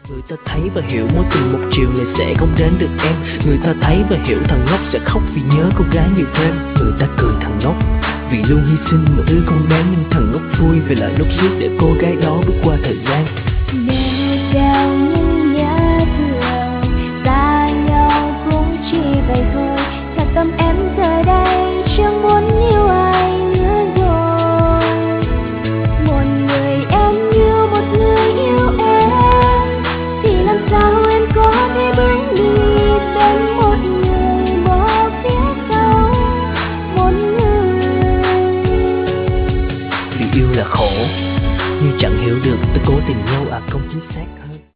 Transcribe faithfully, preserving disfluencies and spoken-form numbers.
Người ta thấy và hiểu mối tình một chiều này sẽ không đến được em. Người ta thấy và hiểu thằng ngốc sẽ khóc vì nhớ cô gái nhiều thêm. Người ta cười thằng ngốc vì luôn hy sinh một thứ không đáng, nhưng thằng ngốc vui vì là lúc trước để cô gái đó bước qua thời gian.